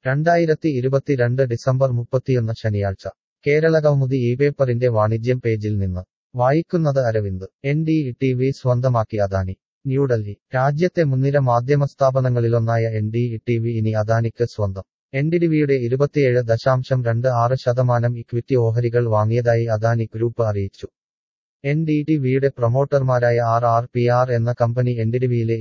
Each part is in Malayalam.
2022 ഡിസംബർ 31 ശനിയാഴ്ച കേരളകൗമുദി ഇപേപ്പറിന്റെ വാണിജ്യം പേജിൽ നിന്ന് വായിക്കുന്നത് അരവിന്ദ്. NDTV സ്വന്തമാക്കി അദാനി. ന്യൂഡൽഹി. രാജ്യത്തെ മുൻനിര മാധ്യമസ്ഥാപനങ്ങളിലൊന്നായ NDTV ഇനി അദാനിക്ക് സ്വന്തം. NDTVയുടെ 27.26% ഇക്വിറ്റി ഓഹരികൾ വാങ്ങിയതായി അദാനി ഗ്രൂപ്പ് അറിയിച്ചു. NDTVയുടെ പ്രൊമോട്ടർമാരായ RRPR എന്ന കമ്പനി NDTVയിലെ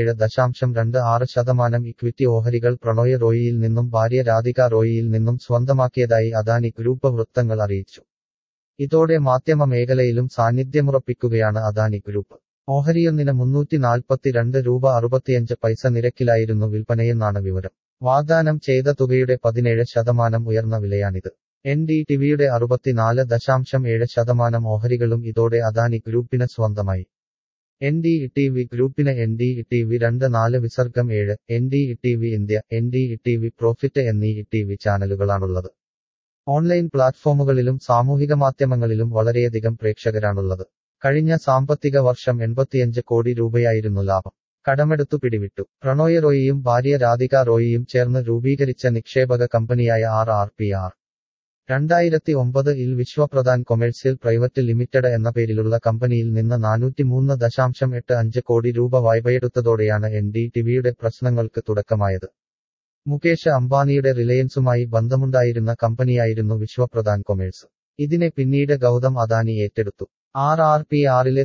27.26% ഇക്വിറ്റി ഓഹരികൾ പ്രണോയ് റോയിയിൽ നിന്നും ഭാര്യ രാധിക റോയിയിൽ നിന്നും സ്വന്തമാക്കിയതായി അദാനി ഗ്രൂപ്പ് വൃത്തങ്ങൾ അറിയിച്ചു. ഇതോടെ മാധ്യമ മേഖലയിലും സാന്നിധ്യമുറപ്പിക്കുകയാണ് അദാനി ഗ്രൂപ്പ്. ഓഹരിയൊന്നിന് 342 രൂപ 65 നിരക്കിലായിരുന്നു വിൽപ്പനയെന്നാണ് വിവരം. വാഗ്ദാനം ചെയ്ത തുകയുടെ 17% ഉയർന്ന വിലയാണിത്. NDTVയുടെ 64.7% ഓഹരികളും ഇതോടെ അദാനി ഗ്രൂപ്പിന് സ്വന്തമായി. NDTV ഗ്രൂപ്പിന് NDTV 24/7, NDTV India, NDTV profit എന്നീ TV ചാനലുകളാണുള്ളത്. ഓൺലൈൻ പ്ലാറ്റ്ഫോമുകളിലും സാമൂഹിക വളരെയധികം പ്രേക്ഷകരാണുള്ളത്. കഴിഞ്ഞ സാമ്പത്തിക വർഷം 85 കോടി രൂപയായിരുന്നു ലാഭം. കടമെടുത്തു പിടിവിട്ടു. പ്രണോയ് റോയിയും ഭാര്യ രാധിക റോയിയും ചേർന്ന് രൂപീകരിച്ച നിക്ഷേപക കമ്പനിയായ RRPR 2009-ൽ വിശ്വപ്രധാൻ കൊമേഴ്സ്യൽ പ്രൈവറ്റ് ലിമിറ്റഡ് എന്ന പേരിലുള്ള കമ്പനിയിൽ നിന്ന് 403.85 കോടി രൂപ വായ്പയെടുത്തതോടെയാണ് NDTVയുടെ പ്രശ്നങ്ങൾക്ക് തുടക്കമായത്. മുകേഷ് അംബാനിയുടെ റിലയൻസുമായി ബന്ധമുണ്ടായിരുന്ന കമ്പനിയായിരുന്നു വിശ്വപ്രധാൻ കൊമേഴ്സ്. ഇതിനെ പിന്നീട് ഗൗതം അദാനി ഏറ്റെടുത്തു. RRPRലെ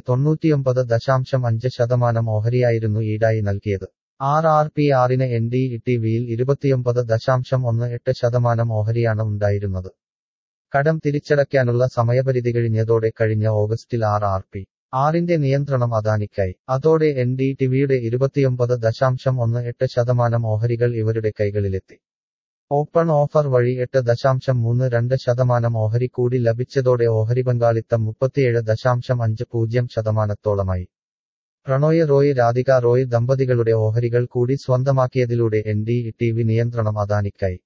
99.5% ഓഹരിയായിരുന്നു ഈടായി നൽകിയത്. RRPRന് NDTVയിൽ 29.18% ഓഹരിയാണ് ഉണ്ടായിരുന്നത്. കടം തിരിച്ചടയ്ക്കാനുള്ള സമയപരിധി കഴിഞ്ഞതോടെ കഴിഞ്ഞ ഓഗസ്റ്റിൽ RRPRന്റെ നിയന്ത്രണം അദാനിക്കായി. അതോടെ NDTVയുടെ 29.18% ഓഹരികൾ ഇവരുടെ കൈകളിലെത്തി. ഓപ്പൺ ഓഫർ വഴി 8.32% ഓഹരി കൂടി ലഭിച്ചതോടെ ഓഹരി പങ്കാളിത്തം 37.50%. പ്രണോയ് റോയ് രാധിക റോയ് ദമ്പതികളുടെ ഓഹരികൾ കൂടി സ്വന്തമാക്കിയതിലൂടെ NDTV നിയന്ത്രണം അദാനിക്കായി.